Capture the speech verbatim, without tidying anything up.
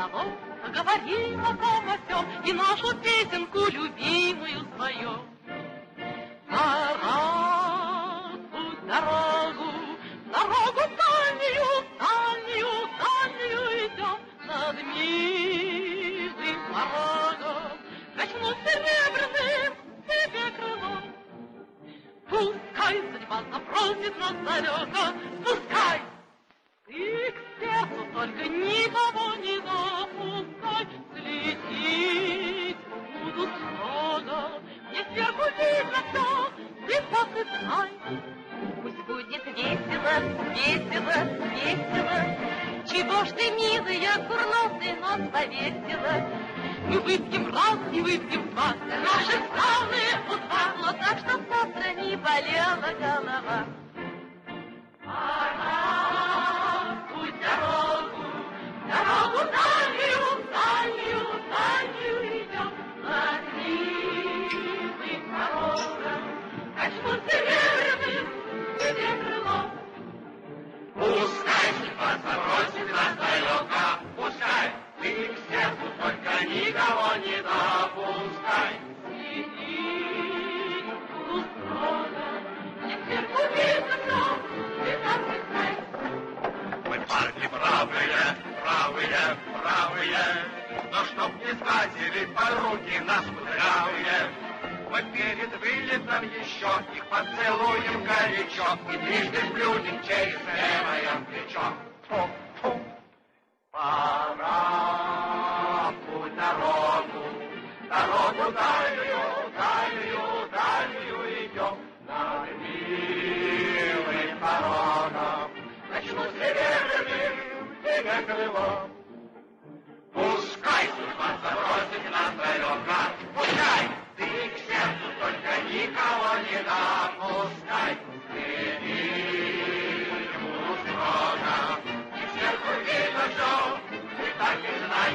столом, поговорим о том о сём и нашу песенку любимую споем. Пора путь дорогу, дорогу дальнюю, дальнюю, дальнюю идем над милым порогом. Качну серебряным тебе крылом. Пускай судьба запросит нас далеко, пускай. Ты к сердцу только никого не допускай, слететь буду строго, мне сверху видно все, ты посыпай. Пусть будет весело, весело, весело, чего ж ты, милая, курносый нос повесила? Мы выпьем раз и выпьем два, наши славные уста, но так, чтоб завтра не болела голова. Пора путь дорогу, дорогу дальнюю, дальнюю, дальнюю идем, над милым порогом, качну серебряным тебе крылом. Пускай судьба забросит нас далеко, пускай, ты к сердцу только никого не допускай. Следи, буду строго, мне сверху видно все, ты посыпай. Мы парни правые, правые, правые, но чтоб не схватили по руки нас кудрявые, мы перед вылетом еще их поцелуем горячо и трижды плюнем через левое плечо. Фу-фу. Пора путь дорогу, дорогу дальнюю, дальнюю, дальнюю идем над милым порогом. Начну серебряным тебе крылом.